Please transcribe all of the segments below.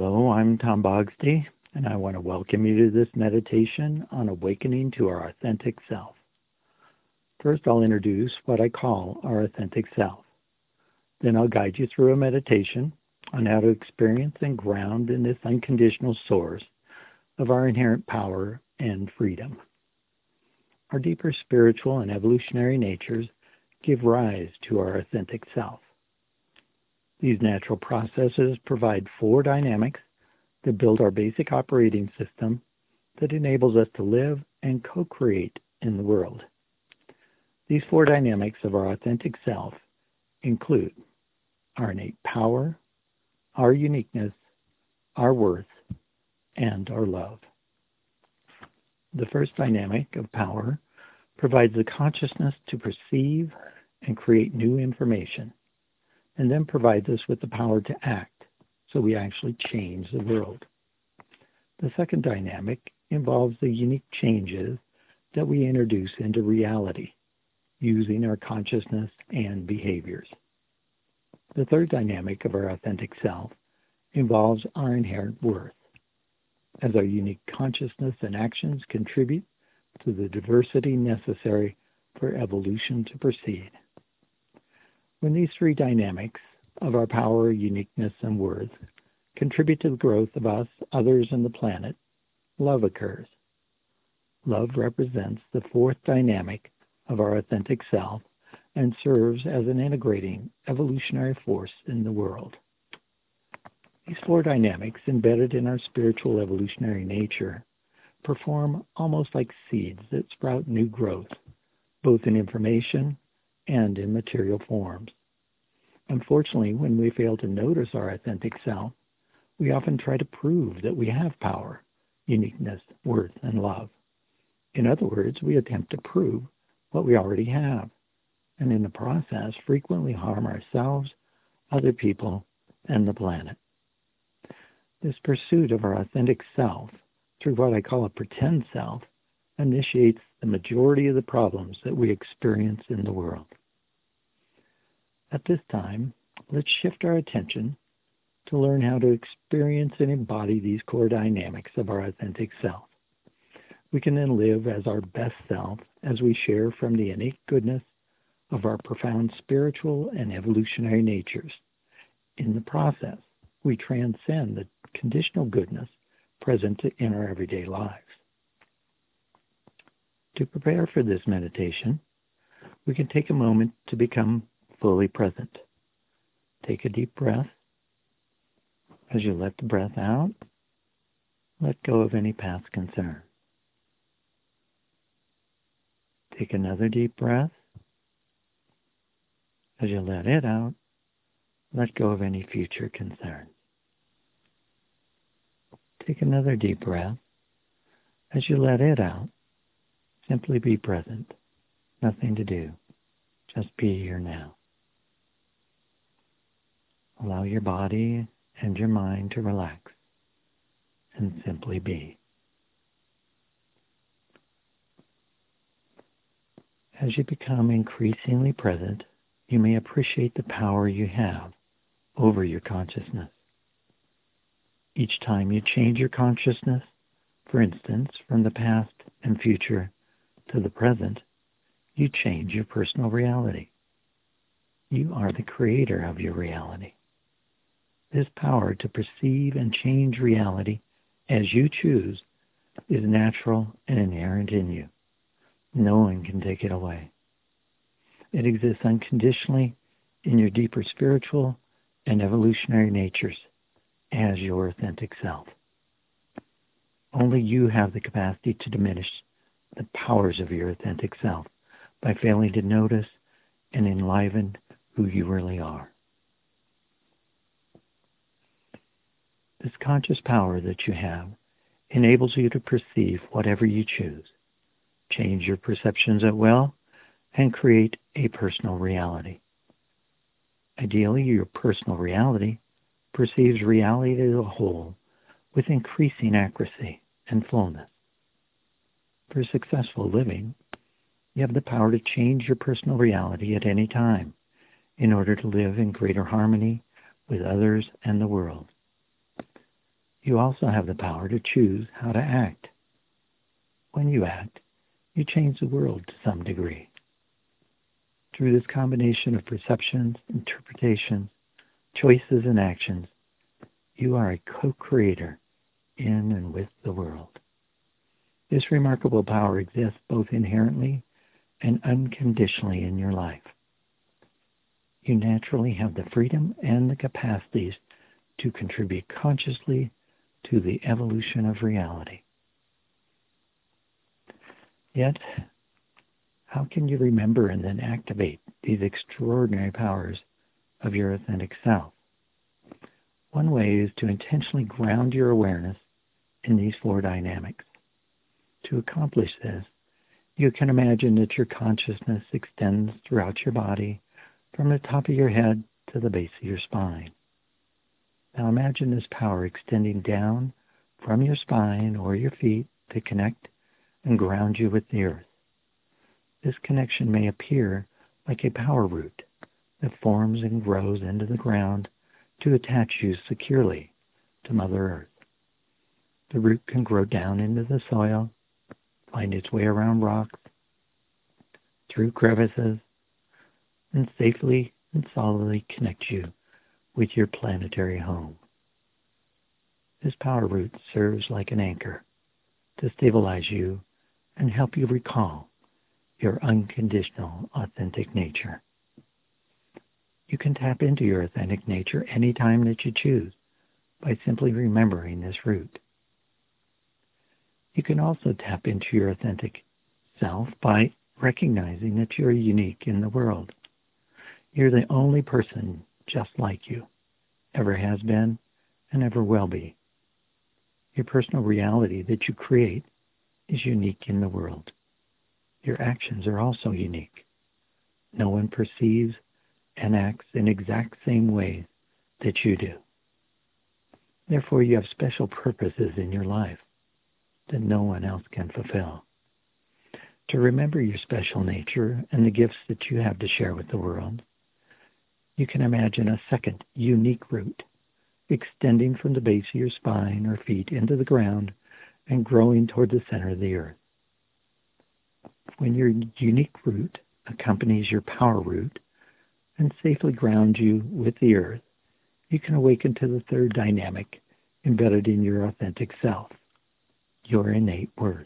Hello, I'm Tom Bogsty, and I want to welcome you to this meditation on awakening to our authentic self. First, I'll introduce what I call our authentic self. Then I'll guide you through a meditation on how to experience and ground in this unconditional source of our inherent power and freedom. Our deeper spiritual and evolutionary natures give rise to our authentic self. These natural processes provide four dynamics that build our basic operating system that enables us to live and co-create in the world. These four dynamics of our authentic self include our innate power, our uniqueness, our worth, and our love. The first dynamic of power provides the consciousness to perceive and create new information, and then provides us with the power to act, so we actually change the world. The second dynamic involves the unique changes that we introduce into reality, using our consciousness and behaviors. The third dynamic of our authentic self involves our inherent worth, as our unique consciousness and actions contribute to the diversity necessary for evolution to proceed. When these three dynamics of our power, uniqueness, and worth contribute to the growth of us, others, and the planet, love occurs. Love represents the fourth dynamic of our authentic self and serves as an integrating evolutionary force in the world. These four dynamics, embedded in our spiritual evolutionary nature, perform almost like seeds that sprout new growth, both in information and in material forms. Unfortunately, when we fail to notice our authentic self, we often try to prove that we have power, uniqueness, worth, and love. In other words, we attempt to prove what we already have, and in the process frequently harm ourselves, other people, and the planet. This pursuit of our authentic self, through what I call a pretend self, initiates the majority of the problems that we experience in the world. At this time, let's shift our attention to learn how to experience and embody these core dynamics of our authentic self. We can then live as our best self as we share from the innate goodness of our profound spiritual and evolutionary natures. In the process, we transcend the conditional goodness present in our everyday lives. To prepare for this meditation, we can take a moment to become fully present. Take a deep breath. As you let the breath out, let go of any past concern. Take another deep breath. As you let it out, let go of any future concerns. Take another deep breath. As you let it out, simply be present. Nothing to do. Just be here now. Allow your body and your mind to relax and simply be. As you become increasingly present, you may appreciate the power you have over your consciousness. Each time you change your consciousness, for instance, from the past and future to the present, you change your personal reality. You are the creator of your reality. This power to perceive and change reality as you choose is natural and inherent in you. No one can take it away. It exists unconditionally in your deeper spiritual and evolutionary natures as your authentic self. Only you have the capacity to diminish the powers of your authentic self by failing to notice and enliven who you really are. This conscious power that you have enables you to perceive whatever you choose, change your perceptions at will, and create a personal reality. Ideally, your personal reality perceives reality as a whole with increasing accuracy and fullness. For successful living, you have the power to change your personal reality at any time in order to live in greater harmony with others and the world. You also have the power to choose how to act. When you act, you change the world to some degree. Through this combination of perceptions, interpretations, choices, and actions, you are a co-creator in and with the world. This remarkable power exists both inherently and unconditionally in your life. You naturally have the freedom and the capacities to contribute consciously to the evolution of reality. Yet, how can you remember and then activate these extraordinary powers of your authentic self? One way is to intentionally ground your awareness in these four dynamics. To accomplish this, you can imagine that your consciousness extends throughout your body from the top of your head to the base of your spine. Now imagine this power extending down from your spine or your feet to connect and ground you with the earth. This connection may appear like a power root that forms and grows into the ground to attach you securely to Mother Earth. The root can grow down into the soil, find its way around rocks, through crevices, and safely and solidly connect you with your planetary home. This power root serves like an anchor to stabilize you and help you recall your unconditional, authentic nature. You can tap into your authentic nature anytime that you choose by simply remembering this root. You can also tap into your authentic self by recognizing that you're unique in the world. You're the only person just like you, ever has been and ever will be. Your personal reality that you create is unique in the world. Your actions are also unique. No one perceives and acts in exact same ways that you do. Therefore, you have special purposes in your life that no one else can fulfill. To remember your special nature and the gifts that you have to share with the world, you can imagine a second unique root extending from the base of your spine or feet into the ground and growing toward the center of the earth. When your unique root accompanies your power root and safely grounds you with the earth, you can awaken to the third dynamic embedded in your authentic self, your innate worth.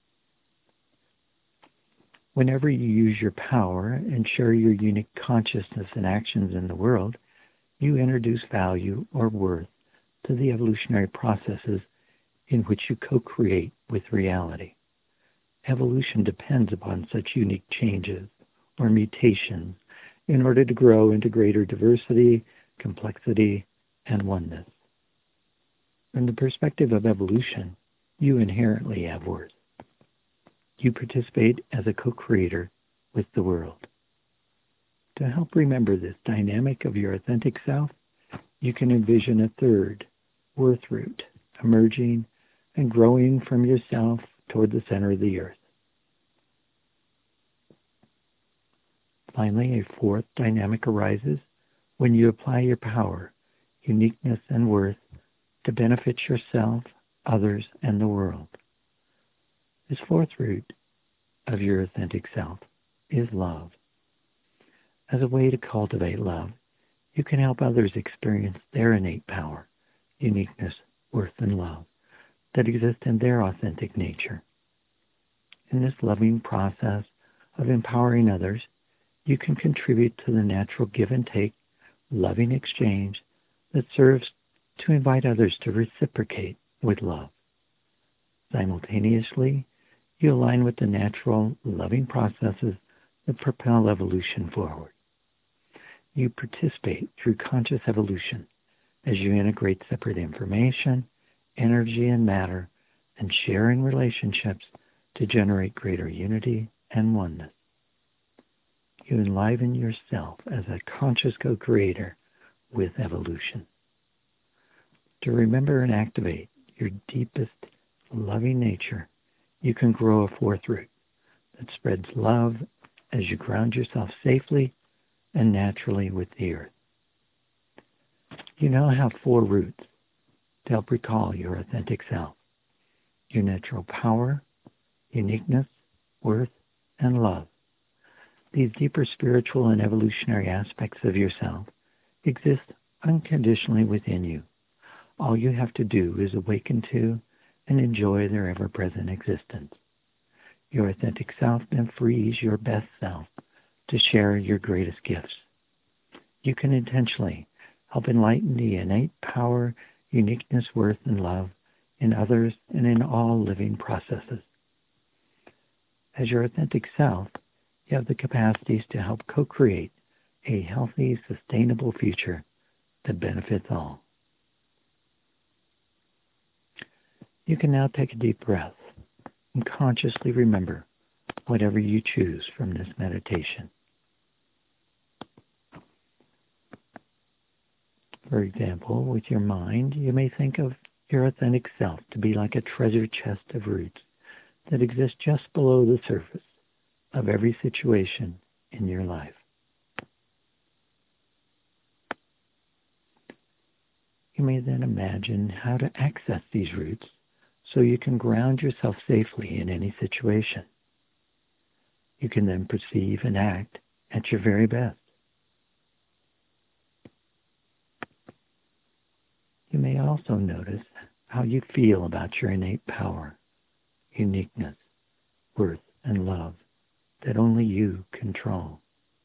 Whenever you use your power and share your unique consciousness and actions in the world, you introduce value or worth to the evolutionary processes in which you co-create with reality. Evolution depends upon such unique changes or mutations in order to grow into greater diversity, complexity, and oneness. From the perspective of evolution, you inherently have worth. You participate as a co-creator with the world. To help remember this dynamic of your authentic self, you can envision a third worth root emerging and growing from yourself toward the center of the earth. Finally, a fourth dynamic arises when you apply your power, uniqueness, and worth to benefit yourself, others, and the world. This fourth root of your authentic self is love. As a way to cultivate love, you can help others experience their innate power, uniqueness, worth, and love that exist in their authentic nature. In this loving process of empowering others, you can contribute to the natural give and take, loving exchange that serves to invite others to reciprocate with love. Simultaneously, you align with the natural, loving processes that propel evolution forward. You participate through conscious evolution as you integrate separate information, energy, and matter, and share in relationships to generate greater unity and oneness. You enliven yourself as a conscious co-creator with evolution. To remember and activate your deepest loving nature, you can grow a fourth root that spreads love as you ground yourself safely and naturally with the earth. You now have four roots to help recall your authentic self, your natural power, uniqueness, worth, and love. These deeper spiritual and evolutionary aspects of yourself exist unconditionally within you. All you have to do is awaken to and enjoy their ever-present existence. Your authentic self then frees your best self to share your greatest gifts. You can intentionally help enlighten the innate power, uniqueness, worth, and love in others and in all living processes. As your authentic self, you have the capacities to help co-create a healthy, sustainable future that benefits all. You can now take a deep breath and consciously remember whatever you choose from this meditation. For example, with your mind, you may think of your authentic self to be like a treasure chest of roots that exists just below the surface of every situation in your life. You may then imagine how to access these roots so you can ground yourself safely in any situation. You can then perceive and act at your very best. You may also notice how you feel about your innate power, uniqueness, worth, and love that only you control.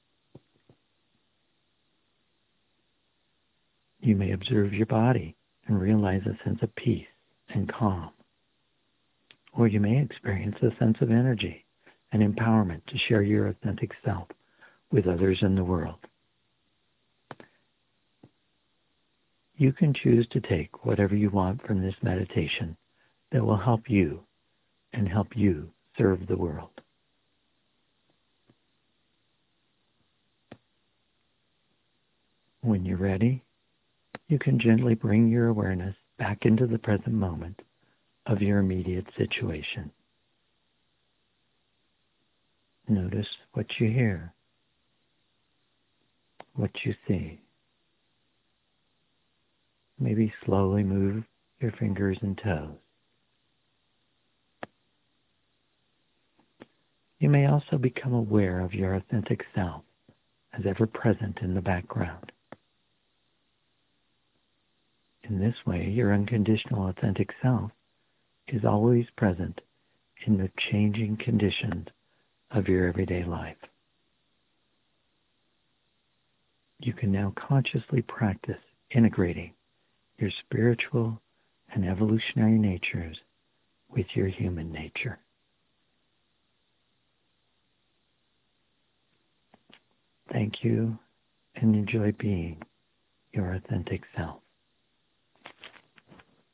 You may observe your body and realize a sense of peace and calm. Or you may experience a sense of energy and empowerment to share your authentic self with others in the world. You can choose to take whatever you want from this meditation that will help you and help you serve the world. When you're ready, you can gently bring your awareness back into the present moment of your immediate situation. Notice what you hear, what you see. Maybe slowly move your fingers and toes. You may also become aware of your authentic self as ever present in the background. In this way, your unconditional authentic self is always present in the changing conditions of your everyday life. You can now consciously practice integrating your spiritual and evolutionary natures with your human nature. Thank you, and enjoy being your authentic self.